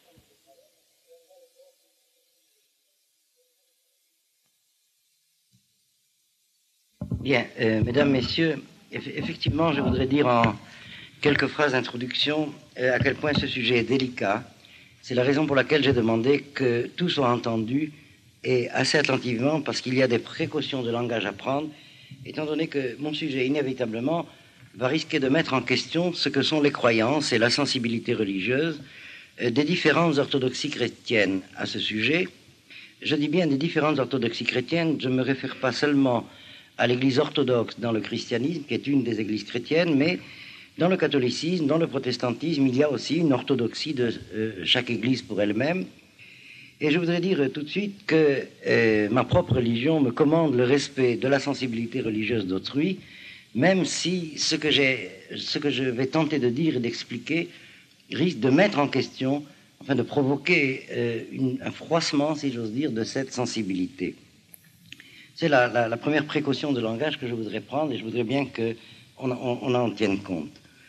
Speaker 6: Bien, euh, mesdames, messieurs, eff effectivement, je voudrais dire en quelques phrases d'introduction euh, à quel point ce sujet est délicat. C'est la raison pour laquelle j'ai demandé que tout soit entendu et assez attentivement parce qu'il y a des précautions de langage à prendre, étant donné que mon sujet, inévitablement, va risquer de mettre en question ce que sont les croyances et la sensibilité religieuse des différentes orthodoxies chrétiennes à ce sujet. Je dis bien des différentes orthodoxies chrétiennes, je ne me réfère pas seulement à l'église orthodoxe dans le christianisme, qui est une des églises chrétiennes, mais dans le catholicisme, dans le protestantisme, il y a aussi une orthodoxie de euh, chaque église pour elle-même. Et je voudrais dire tout de suite que euh, ma propre religion me commande le respect de la sensibilité religieuse d'autrui, même si ce que, j'ai, ce que je vais tenter de dire et d'expliquer risque de mettre en question, enfin de provoquer euh, une, un froissement, si j'ose dire, de cette sensibilité. C'est la, la, la première précaution de langage que je voudrais prendre, et je voudrais bien qu'on on, on en tienne compte.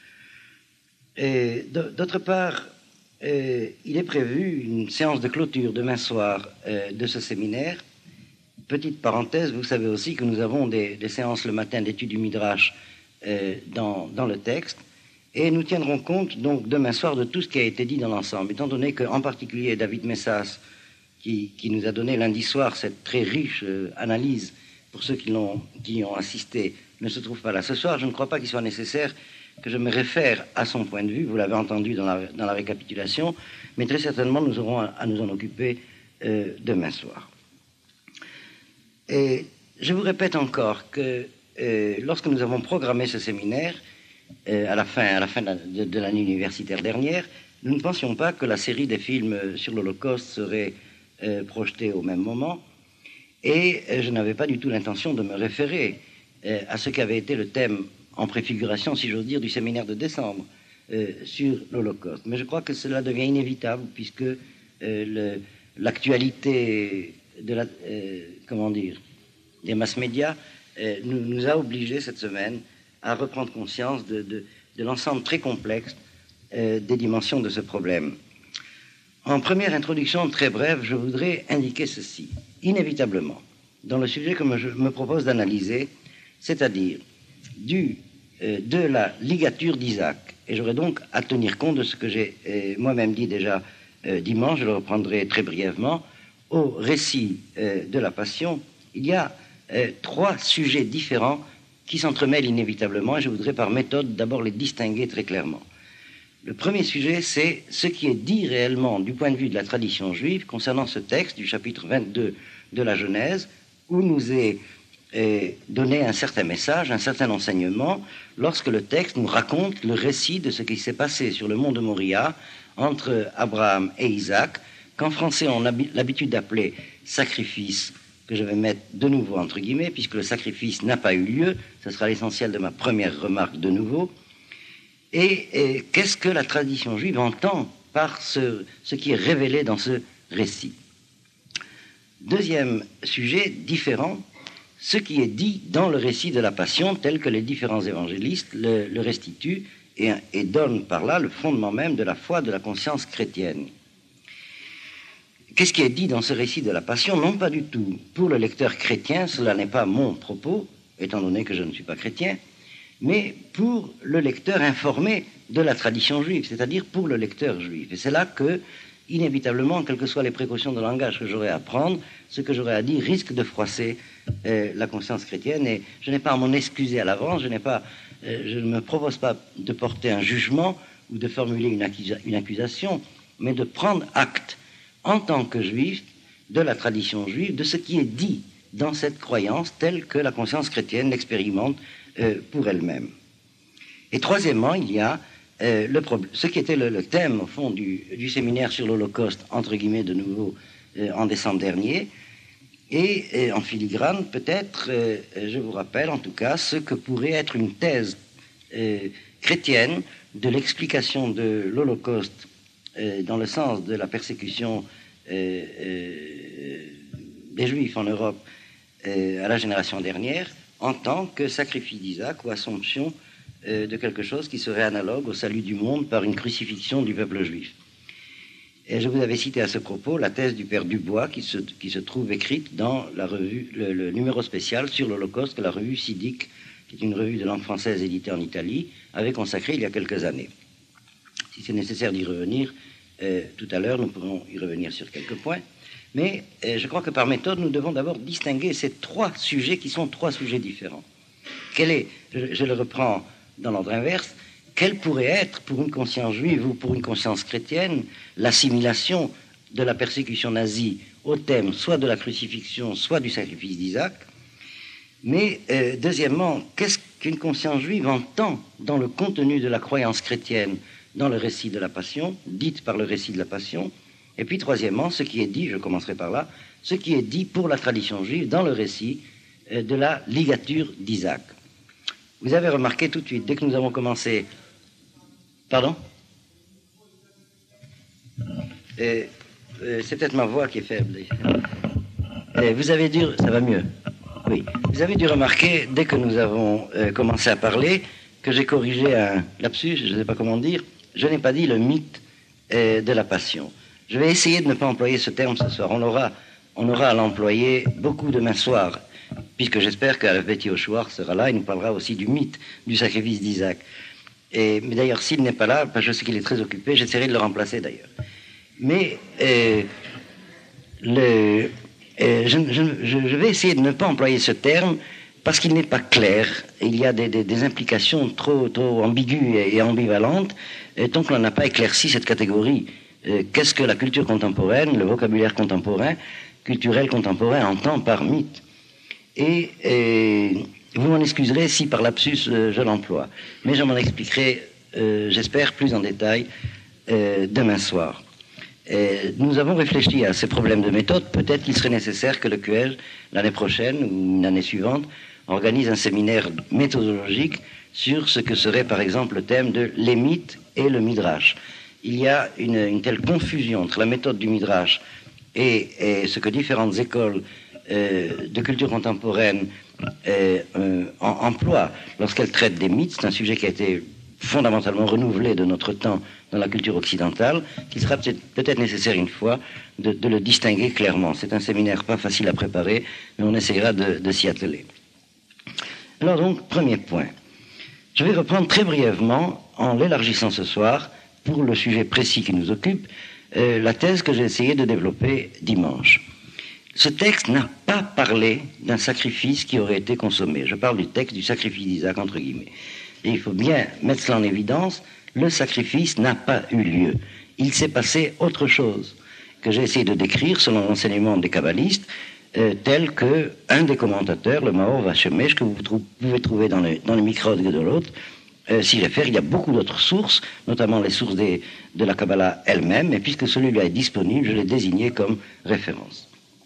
Speaker 6: Et d'autre part, euh, il est prévu une séance de clôture demain soir euh, de ce séminaire. Petite parenthèse, vous savez aussi que nous avons des, des séances le matin d'études du Midrash euh, dans, dans le texte, et nous tiendrons compte donc demain soir de tout ce qui a été dit dans l'ensemble, étant donné qu'en particulier David Messas, qui, qui nous a donné lundi soir cette très riche euh, analyse, pour ceux qui, l'ont, qui y ont assisté, ne se trouve pas là ce soir. Je ne crois pas qu'il soit nécessaire que je me réfère à son point de vue, vous l'avez entendu dans la, dans la récapitulation, mais très certainement nous aurons à, à nous en occuper euh, demain soir. Et je vous répète encore que euh, lorsque nous avons programmé ce séminaire, euh, à la fin, à la fin de, de l'année universitaire dernière, nous ne pensions pas que la série des films sur l'Holocauste serait euh, projetée au même moment, et euh, je n'avais pas du tout l'intention de me référer euh, à ce qu'avait été le thème en préfiguration, si j'ose dire, du séminaire de décembre euh, sur l'Holocauste. Mais je crois que cela devient inévitable, puisque euh, le, l'actualité de la, euh, comment dire, des mass-médias euh, nous, nous a obligés cette semaine à reprendre conscience de, de, de l'ensemble très complexe euh, des dimensions de ce problème. En première introduction très brève, je voudrais indiquer ceci. Inévitablement, dans le sujet que me, je me propose d'analyser, c'est-à-dire du, euh, de la ligature d'Isaac, et j'aurai donc à tenir compte de ce que j'ai euh, moi-même dit déjà euh, dimanche, je le reprendrai très brièvement, au récit euh, de la Passion, il y a euh, trois sujets différents qui s'entremêlent inévitablement, et je voudrais par méthode d'abord les distinguer très clairement. Le premier sujet, c'est ce qui est dit réellement du point de vue de la tradition juive concernant ce texte du chapitre vingt-deux de la Genèse, où nous est euh, donné un certain message, un certain enseignement, lorsque le texte nous raconte le récit de ce qui s'est passé sur le mont de Moria entre Abraham et Isaac, qu'en français on a l'habitude d'appeler sacrifice, que je vais mettre de nouveau entre guillemets, puisque le sacrifice n'a pas eu lieu. Ce sera l'essentiel de ma première remarque de nouveau. Et, et qu'est-ce que la tradition juive entend par ce, ce qui est révélé dans ce récit? Deuxième sujet différent, ce qui est dit dans le récit de la Passion, tel que les différents évangélistes le, le restituent et, et donnent par là le fondement même de la foi, de la conscience chrétienne. Qu'est-ce qui est dit dans ce récit de la Passion? Non pas du tout. Pour le lecteur chrétien, cela n'est pas mon propos, étant donné que je ne suis pas chrétien, mais pour le lecteur informé de la tradition juive, c'est-à-dire pour le lecteur juif. Et c'est là que, inévitablement, quelles que soient les précautions de langage que j'aurai à prendre, ce que j'aurai à dire risque de froisser euh, la conscience chrétienne. Et je n'ai pas à m'en excuser à l'avance, je n'ai pas, euh, je ne me propose pas de porter un jugement ou de formuler une, accusa- une accusation, mais de prendre acte en tant que juif de la tradition juive, de ce qui est dit dans cette croyance telle que la conscience chrétienne l'expérimente euh, pour elle-même. Et troisièmement, il y a euh, le problème, ce qui était le, le thème, au fond, du, du séminaire sur l'Holocauste, entre guillemets, de nouveau, euh, en décembre dernier, et euh, en filigrane, peut-être, euh, je vous rappelle, en tout cas, ce que pourrait être une thèse euh, chrétienne de l'explication de l'Holocauste euh, dans le sens de la persécution euh, euh, des Juifs en Europe euh, à la génération dernière, en tant que sacrifice d'Isaac ou assomption euh, de quelque chose qui serait analogue au salut du monde par une crucifixion du peuple juif. Et je vous avais cité à ce propos la thèse du père Dubois qui se, qui se trouve écrite dans la revue, le, le numéro spécial sur l'Holocauste que la revue Sidic, qui est une revue de langue française éditée en Italie, avait consacrée il y a quelques années. Si c'est nécessaire d'y revenir, euh, tout à l'heure, nous pourrons y revenir sur quelques points. Mais euh, je crois que par méthode, nous devons d'abord distinguer ces trois sujets qui sont trois sujets différents. Quel est, je, je le reprends dans l'ordre inverse, quelle pourrait être pour une conscience juive ou pour une conscience chrétienne l'assimilation de la persécution nazie au thème soit de la crucifixion, soit du sacrifice d'Isaac? Mais euh, deuxièmement, qu'est-ce qu'une conscience juive entend dans le contenu de la croyance chrétienne dans le récit de la Passion, dite par le récit de la Passion, Et puis, troisièmement, ce qui est dit, je commencerai par là, ce qui est dit pour la tradition juive dans le récit euh, de la ligature d'Isaac. Vous avez remarqué tout de suite, dès que nous avons commencé... Pardon euh, euh, C'est peut-être ma voix qui est faible. Euh, vous avez dû... Ça va mieux. Oui. Vous avez dû remarquer, dès que nous avons euh, commencé à parler, que j'ai corrigé un lapsus, je ne sais pas comment dire, je n'ai pas dit le mythe euh, de la passion. Je vais essayer de ne pas employer ce terme ce soir. On aura, on aura à l'employer beaucoup demain soir, puisque j'espère qu'Albert Yoshua sera là, il nous parlera aussi du mythe du sacrifice d'Isaac. Et, mais d'ailleurs, s'il n'est pas là, parce que je sais qu'il est très occupé, j'essaierai de le remplacer d'ailleurs. Mais euh, le, euh, je, je, je vais essayer de ne pas employer ce terme parce qu'il n'est pas clair. Il y a des, des, des implications trop, trop ambiguës et, et ambivalentes, et tant qu'on n'a pas éclairci cette catégorie. Euh, qu'est-ce que la culture contemporaine, le vocabulaire contemporain, culturel contemporain entend par mythe? Et, et vous m'en excuserez si par lapsus euh, je l'emploie, mais je m'en expliquerai, euh, j'espère, plus en détail euh, demain soir. Et nous avons réfléchi à ces problèmes de méthode. Peut-être qu'il serait nécessaire que le Q E J, l'année prochaine ou l'année suivante, organise un séminaire méthodologique sur ce que serait par exemple le thème de les mythes et le midrash. Il y a une, une telle confusion entre la méthode du midrash et, et ce que différentes écoles euh, de culture contemporaine euh, euh, emploient lorsqu'elles traitent des mythes. C'est un sujet qui a été fondamentalement renouvelé de notre temps dans la culture occidentale, qu'il sera peut-être, peut-être nécessaire une fois de, de le distinguer clairement. C'est un séminaire pas facile à préparer, mais on essaiera de, de s'y atteler. Alors donc, premier point. Je vais reprendre très brièvement, en l'élargissant ce soir, pour le sujet précis qui nous occupe, euh, la thèse que j'ai essayé de développer dimanche. Ce texte n'a pas parlé d'un sacrifice qui aurait été consommé. Je parle du texte du sacrifice d'Isaac, entre guillemets. Et il faut bien mettre cela en évidence, le sacrifice n'a pas eu lieu. Il s'est passé autre chose, que j'ai essayé de décrire selon l'enseignement des kabbalistes, euh, tel que un des commentateurs, le Maor Vachemesh, que vous trou- pouvez trouver dans le, dans le Mikrot Gedolot, euh, s'y réfère. Il y a beaucoup d'autres sources, notamment les sources des, de la Kabbalah elle-même, et puisque celui-là est disponible, je l'ai désigné comme référence.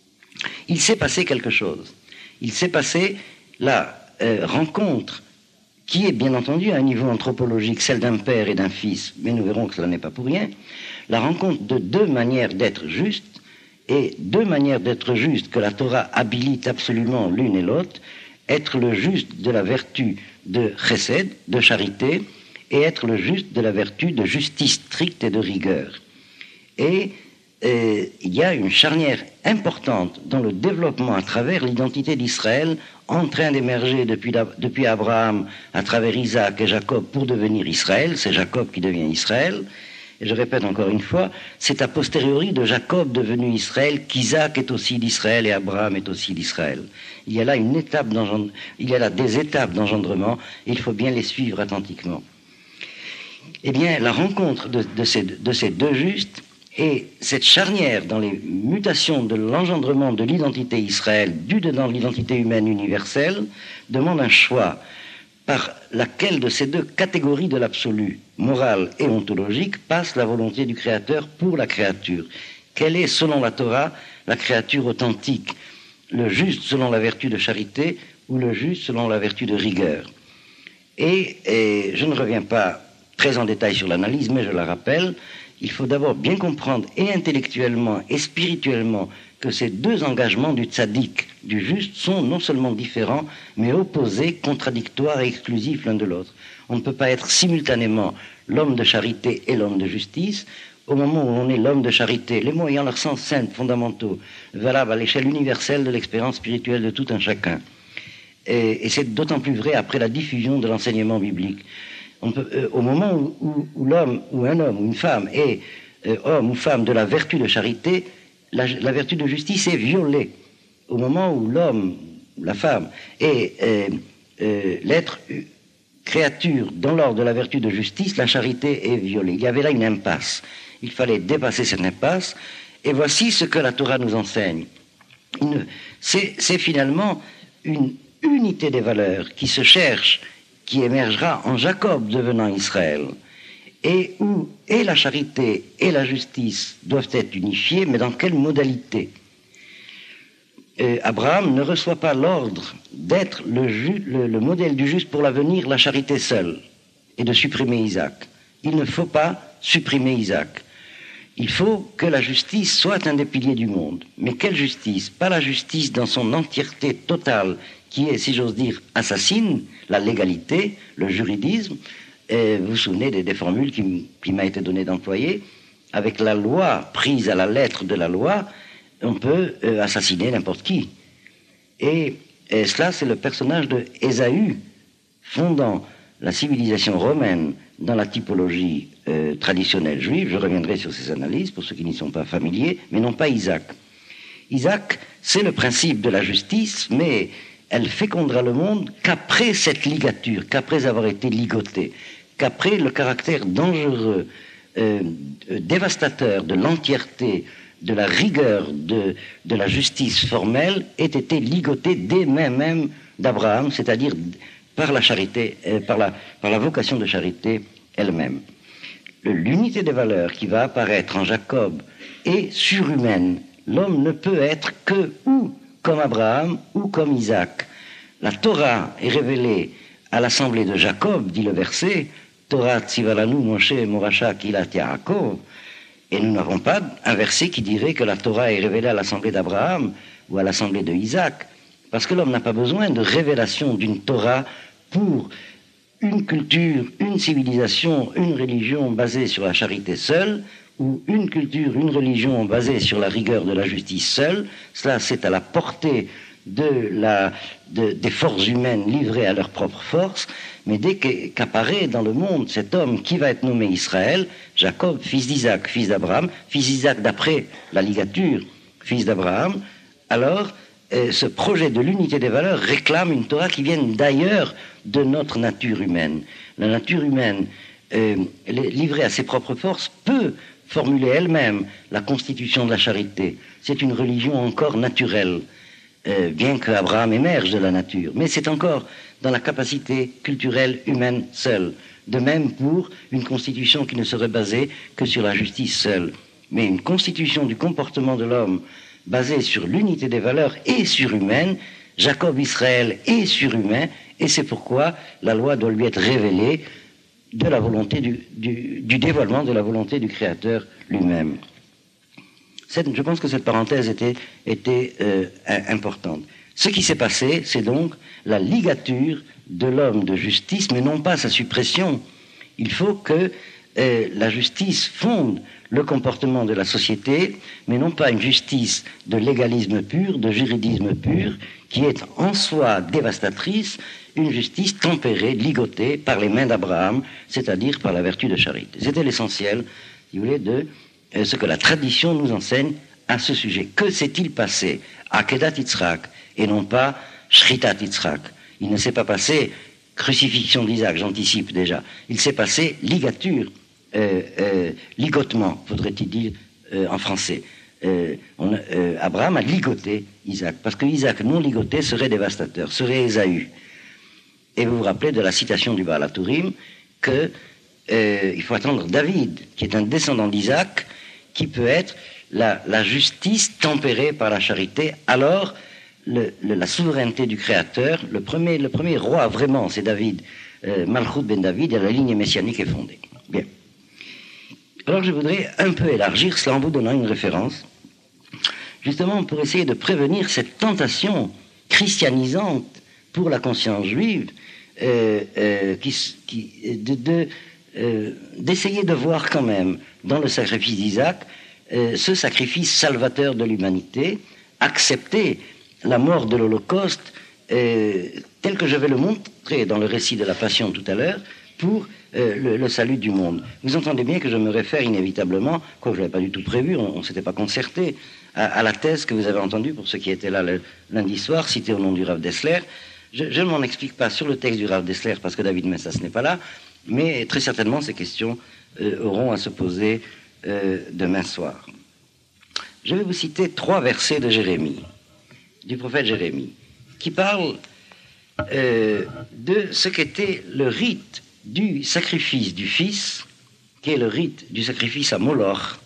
Speaker 6: Il s'est passé quelque chose. Il s'est passé la euh, rencontre qui est bien entendu à un niveau anthropologique celle d'un père et d'un fils, mais nous verrons que cela n'est pas pour rien, la rencontre de deux manières d'être justes, et deux manières d'être justes que la Torah habilite absolument l'une et l'autre, être le juste de la vertu de chesed, de charité, et être le juste de la vertu de justice stricte et de rigueur. Et euh, il y a une charnière importante dans le développement à travers l'identité d'Israël en train d'émerger depuis, depuis Abraham à travers Isaac et Jacob pour devenir Israël. C'est Jacob qui devient Israël. Et je répète encore une fois, c'est a posteriori de Jacob devenu Israël qu'Isaac est aussi d'Israël et Abraham est aussi d'Israël. Il y a là une étape d'engendre... il y a là des étapes d'engendrement et il faut bien les suivre attentivement. Eh bien, la rencontre de, de, ces, de ces deux justes et cette charnière dans les mutations de l'engendrement de l'identité Israël due dans l'identité humaine universelle demande un choix par laquelle de ces deux catégories de l'absolu, morale et ontologique, passe la volonté du Créateur pour la créature. Quelle est, selon la Torah, la créature authentique? Le juste selon la vertu de charité ou le juste selon la vertu de rigueur? Et, et je ne reviens pas très en détail sur l'analyse, mais je la rappelle, il faut d'abord bien comprendre et intellectuellement et spirituellement que ces deux engagements du tzaddik, du juste, sont non seulement différents, mais opposés, contradictoires et exclusifs l'un de l'autre. On ne peut pas être simultanément l'homme de charité et l'homme de justice. Au moment où on est l'homme de charité, les mots ayant leur sens simple, fondamentaux, valables à l'échelle universelle de l'expérience spirituelle de tout un chacun. Et, et c'est d'autant plus vrai après la diffusion de l'enseignement biblique. On peut, euh, au moment où, où, où l'homme, ou un homme, ou une femme est euh, homme ou femme de la vertu de charité, la, la vertu de justice est violée. Au moment où l'homme, ou la femme, est euh, euh, l'être créature dans l'ordre de la vertu de justice, la charité est violée. Il y avait là une impasse. Il fallait dépasser cette impasse, et voici ce que la Torah nous enseigne. C'est, c'est finalement une unité des valeurs qui se cherche, qui émergera en Jacob devenant Israël. et où et la charité et la justice doivent être unifiées, mais dans quelle modalité? euh, Abraham ne reçoit pas l'ordre d'être le, ju- le, le modèle du juste pour l'avenir, la charité seule, et de supprimer Isaac. Il ne faut pas supprimer Isaac. Il faut que la justice soit un des piliers du monde. Mais quelle justice? Pas la justice dans son entièreté totale, qui est, si j'ose dire, assassine, la légalité, le juridisme. Et vous vous souvenez des, des formules qui, qui m'a été donné d'employer? Avec la loi prise à la lettre de la loi, on peut euh, assassiner n'importe qui. Et, et cela, c'est le personnage de Ésaü, fondant la civilisation romaine dans la typologie euh, traditionnelle juive. Je reviendrai sur ces analyses pour ceux qui n'y sont pas familiers, mais non pas Isaac. Isaac, c'est le principe de la justice, mais elle fécondera le monde qu'après cette ligature, qu'après avoir été ligoté, qu'après le caractère dangereux, euh, dévastateur de l'entièreté, de la rigueur de, de la justice formelle ait été ligoté des mains même d'Abraham, c'est-à-dire par la charité, euh, par la, par la vocation de charité elle-même. L'unité des valeurs qui va apparaître en Jacob est surhumaine. L'homme ne peut être que ou comme Abraham ou comme Isaac. La Torah est révélée à l'assemblée de Jacob, dit le verset, Torah tzivalanu Moshe Moracha Kilat Yaakov. Et nous n'avons pas un verset qui dirait que la Torah est révélée à l'assemblée d'Abraham ou à l'assemblée de Isaac, parce que l'homme n'a pas besoin de révélation d'une Torah pour une culture, une civilisation, une religion basée sur la charité seule, ou une culture, une religion basée sur la rigueur de la justice seule. Cela, c'est à la portée de la, de, des forces humaines livrées à leur propre force, mais dès qu'apparaît dans le monde cet homme qui va être nommé Israël, Jacob, fils d'Isaac, fils d'Abraham, fils d'Isaac d'après la ligature, fils d'Abraham, alors euh, ce projet de l'unité des valeurs réclame une Torah qui vienne d'ailleurs de notre nature humaine. La nature humaine, euh, livrée à ses propres forces, peut formuler elle-même la constitution de la charité. C'est une religion encore naturelle, euh, bien que Abraham émerge de la nature, mais c'est encore dans la capacité culturelle humaine seule. De même pour une constitution qui ne serait basée que sur la justice seule. Mais une constitution du comportement de l'homme basée sur l'unité des valeurs est surhumaine, Jacob Israël est surhumain, et c'est pourquoi la loi doit lui être révélée de la volonté du, du, du dévoilement de la volonté du Créateur lui-même. Cette, je pense que cette parenthèse était, était euh, importante. Ce qui s'est passé, c'est donc la ligature de l'homme de justice, mais non pas sa suppression. Il faut que euh, la justice fonde le comportement de la société, mais non pas une justice de légalisme pur, de juridisme pur, qui est en soi dévastatrice, une justice tempérée, ligotée par les mains d'Abraham, c'est-à-dire par la vertu de charité. C'était l'essentiel, si vous voulez, de euh, ce que la tradition nous enseigne à ce sujet. Que s'est-il passé à Akedat Yitzhak et non pas Shritat Yitzhak? Il ne s'est pas passé crucifixion d'Isaac, j'anticipe déjà. Il s'est passé ligature, euh, euh, ligotement, faudrait-il dire euh, en français. Euh, on, euh, Abraham a ligoté Isaac, parce que Isaac non ligoté serait dévastateur, serait Ésaü. Et vous vous rappelez de la citation du Baal HaTurim que euh, il faut attendre David, qui est un descendant d'Isaac, qui peut être la, la justice tempérée par la charité. Alors Le, le, la souveraineté du Créateur, le premier, le premier roi vraiment, c'est David, euh, Malchut ben David, et la ligne messianique est fondée. Bien. Alors je voudrais un peu élargir cela en vous donnant une référence, justement pour essayer de prévenir cette tentation christianisante pour la conscience juive, euh, euh, qui, qui, de, de, euh, d'essayer de voir quand même dans le sacrifice d'Isaac euh, ce sacrifice salvateur de l'humanité, accepter la mort de l'Holocauste, euh, tel que je vais le montrer dans le récit de la Passion tout à l'heure, pour euh, le, le salut du monde. Vous entendez bien que je me réfère inévitablement, quoique je ne l'avais pas du tout prévu, on ne s'était pas concerté, à, à la thèse que vous avez entendue, pour ceux qui étaient là le lundi soir, citée au nom du Rav Dessler. Je, je ne m'en explique pas sur le texte du Rav Dessler, parce que David Messas n'est pas là, mais très certainement ces questions euh, auront à se poser euh, demain soir. Je vais vous citer trois versets de Jérémie, du prophète Jérémie, qui parle euh, de ce qu'était le rite du sacrifice du Fils, qui est le rite du sacrifice à Moloch,